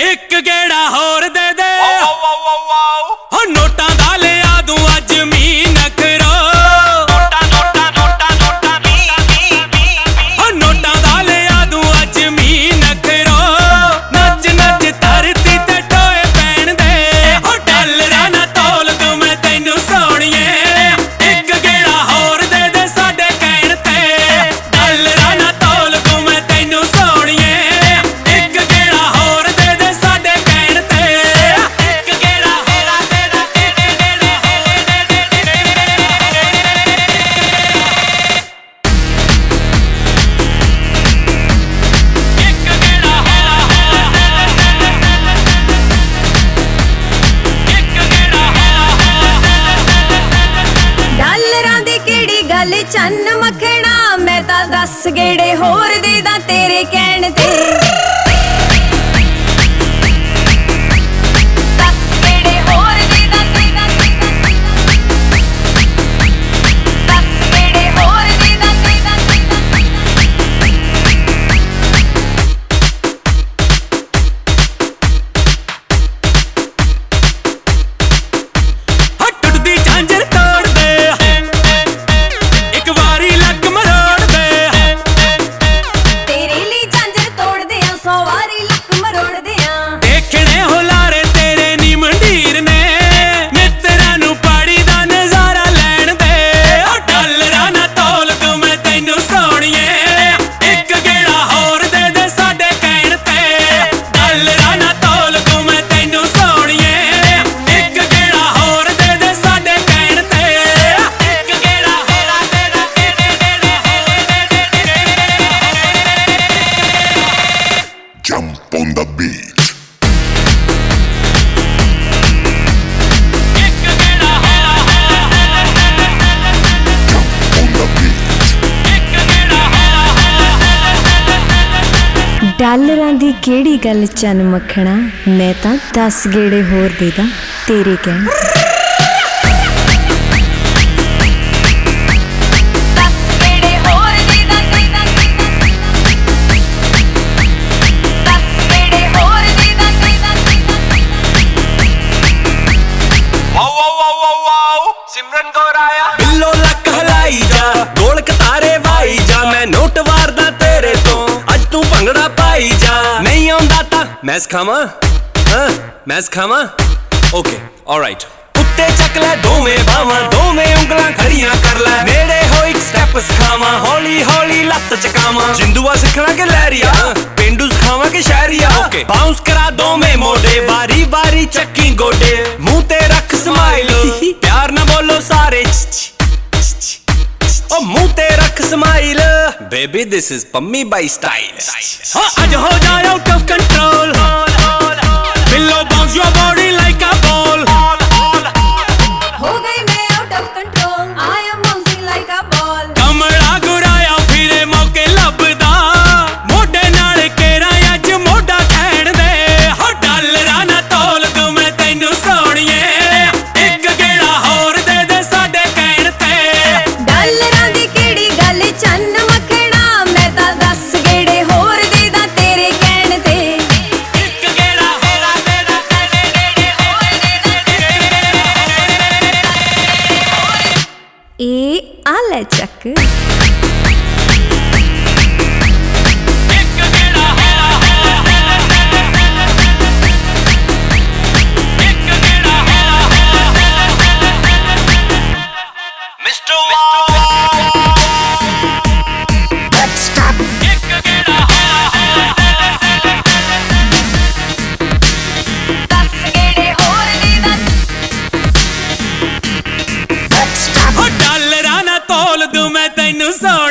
ਇੱਕ ਗੇੜਾ ਹੋਰ ਦੇ ਦੇ ਹੋ ਨੋਟਾਂ ਦਾ ਲਿਆ ਦੂੰ ਅੱਜ ਮੀ ਨਖਰੋ ਨੋਟਾਂ ਨੋਟਾਂ ਨੋਟਾਂ ਨੋਟਾਂ ਹੋ ਨੋਟਾਂ ਦਾ ਲਿਆ ਦੂੰ ਅੱਜ ਮੀ ਨਖਰੋ ਨੱਚ ਨੱਚ ਧਰਤੀ ਤੇ ਟੋਏ ਪੈਣ ਦੇ ਹੋ ਡਾਲਰਾਂ ਨਾ ਤੋਲ ਦੂੰ ਮੈਂ ਤੈਨੂੰ ਸੋਹਣੀਏ ਇੱਕ ਗੇੜਾ ਹੋਰ ਦੇ ਦੇ ਸਾਡੇ ਕਹਿਣ ਤੇ ਡਾਲਰਾਂ ਨਾ ਤੋਲ ਦੂੰ ਮੈਂ ਤੈਨੂੰ ਸੋਹਣੀਏ ਇੱਕ ਗੇੜਾ ਹੋਰ ਦੇ ਦੇ ਸਾਡੇ ਕਹਿਣ ਤੇ ਇੱਕ ਗੇੜਾ ਹੋਰ ਦੇ ਦੇ ਡਾਲਰਾਂ ਦੀ ਕਿਹੜੀ ਗੱਲ ਚੰਨ ਮੱਖਣਾ ਮੈਂ ਤਾਂ 10 ਗੇੜੇ ਹੋਰ ਦੇ ਦਾਂ ਤੇਰੇ ਕਹਿਣ ਤੇ 10 ਗੇੜੇ ਹੋਰ ਦੇ ਦਾਂ 10 ਗੇੜੇ ਹੋਰ ਦੇ ਦਾਂ ਟੁੱਟਦੀ ਝਾਂਜਰ ਤੋੜ ਦੇ ਇੱਕ ਵਾਰੀ ਲੱਕ ਮਰੋੜ ਦੇ ਤੇਰੇ ਲਈ ਝਾਂਜਰ ਤੋੜਦੇ ਆ 100 ਵਾਰੀ ਲੱਕ ਮਰੋੜਦੇ ਆ ਦੇਖਣੇ ਹੁਲਾਰੇ ਤੇਰੇ ਨੀ ਮੰਡੀਰ ਨੇ ਮਿੱਤਰਾਂ ਨੂੰ ਪਾੜੀ ਦਾ ਨਜ਼ਾਰਾ ਲੈਣ ਦੇ ਓ ਡਾਲਰਾਂ ਨਾ ਤੋਲ ਦੂੰ ਮੈਂ ਤੈਨੂੰ ਸੋਹਣੀਏ ਇੱਕ ਗੇੜਾ ਹੋਰ ਦੇ ਦੇ ਸਾਡੇ ਕਹਿਣ ਤੇ ਡਾਲਰਾਂ ਨਾ ਤੋਲ ਦੂੰ ਮੈਂ ਤੈਨੂੰ ਸੋਹਣੀਏ ਇੱਕ ਗੇੜਾ ਹੋਰ ਦੇ ਦੇ ਸਾਡੇ ਕਹਿਣ ਤੇ ਇੱਕ ਗੇੜਾ ਹੋਰ ਦੇ ਦੇ Jump on the beat. ਇੱਕ ਗੇੜਾ Jump on the beat. ਇੱਕ ਗੇੜਾ ਡਾਲਰਾਂ ਦੀ ਕਿਹੜੀ ਗੱਲ ਚੰਨ ਮੱਖਣਾ ਮੈਂ ਤਾਂ 10 ਗੇੜੇ ਹੋਰ ਦੇ ਦਾਂ ਤੇਰੇ ਕਹਿਣ ਤੇ 10 ਗੇੜੇ ਹੋਰ ਦੇ ਦਾਂ 10 ਗੇੜੇ ਹੋਰ ਦੇ ਦਾਂ ਸਿਮਰਨ ਕੌਰ ਆਇਆ ਬਿੱਲੋ ਲੱਕ ਹਲਾਈ ਜਾ ਗੋਲ ਕਤਾਰੇ ਵਾਈ ਜਾ ਮੈਂ ਨੋਟ ਵਾਰਦਾ ਤੇਰੇ ਤੋਂ ਅੱਜ ਤੂੰ ਭੰਗੜਾ ਪਾਈ ਜਾ ਨਹੀਂ ਆਉਂਦਾ ਤਾਂ ਮੈਂ ਸਿਖਾਵਾਂ ਮੈਂ ਸਿਖਾਵਾਂ ਓਕੇ ਆਲਰਾਈਟ ਉੱਤੇ ਚੱਕ ਲੈ ਦੋਵੇਂ ਬਾਹਾਂ ਦੋਵੇਂ ਉਂਗਲਾਂ ਖੜੀਆਂ ਕਰ ਲੈ ਨੇੜੇ ਹੋ ਇੱਕ ਸਟੈਪ ਸਿਖਾਵਾਂ ਹੌਲੀ ਹੌਲੀ ਲੱਤ ਚਕਾਵਾਂ ਜਿੰਦੂਆ ਸਿੱਖਣਾ ਕਿ ਲਹਿਰੀਆ ਪਿੰਡੂ ਸਿਖਾਵਾਂ ਕਿ ਸ਼ਹਿਰੀਆ ਬਾਉਂਸ ਕਰਾ ਦੋਵੇਂ ਮੋਢੇ ਵਾਰੀ ਵਾਰੀ ਚੱਕੀ ਗੋਡੇ ਮੂੰਹ ਤੇ ਰੱਖ ਸਮਾਈਲ ਪਿਆਰ ਨਾ ਬੋਲੋ ਸਾਰੇ ਓ ਮੂੰਹ ਤੇ ਰੱਖ smile baby this is Pammi ਬਾਈ ਸਟਾਈਲ ਹਾਂ ਅੱਜ ਹੋ ਜਾ ਆਊਟ ਆਫ ਕੰਟਰੋਲ ਬਿੱਲੋ bounce your body like a ball ਹੋ ਗਈ ਮੈਂ out of control I am bouncing like a ball ਕਮਲਾ ਗੁਰਾਇਆ ਫਿਰੇ ਮੌਕੇ ਲੱਭਦਾ ਮੋਢੇ ਨਾਲ ਕੇਰਾ ਅੱਜ ਮੋਢਾ ਖੈਣ ਦੇ ਹੋ ਡਾਲਰਾਂ ਨਾ ਤੋਲ ਦੂੰ ਮੈਂ ਤੈਨੂੰ ਸੋਹਣੀਏ ਇੱਕ ਗੇੜਾ ਹੋਰ ਦੇ ਦੇ ਸਾਡੇ ਕਹਿਣ ਤੇ ਡਾਲਰਾਂ ਦੀ ਕਿਹੜੀ ਗੱਲ ਚੰਨ ਮੱਖਣਾ ਮੈਂ ਤਾਂ 10 ਗੇੜੇ ਹੋਰ ਦੇ ਦਾਂ ਤੇਰੇ ਕਹਿਣ ਤੇ ਇੱਕ ਗੇੜਾ ਹੋਰ ਦੇ ਦੇ ਇਹ ਆ ਲੈ ਚੱਕ ਇੱਕ ਗੇੜਾ ਇੱਕ ਗੇੜਾ ਮਿਸਟਰ Let's stop. ਇੱਕ ਗੇੜਾ 10 ਗੇੜੇ ਹੋਰ ਦੇ ਦਾਂ Let's stop. ਹੋ ਡਾਲਰਾਂ ਨਾ ਤੋਲ ਦੂੰ ਮੈਂ ਤੈਨੂੰ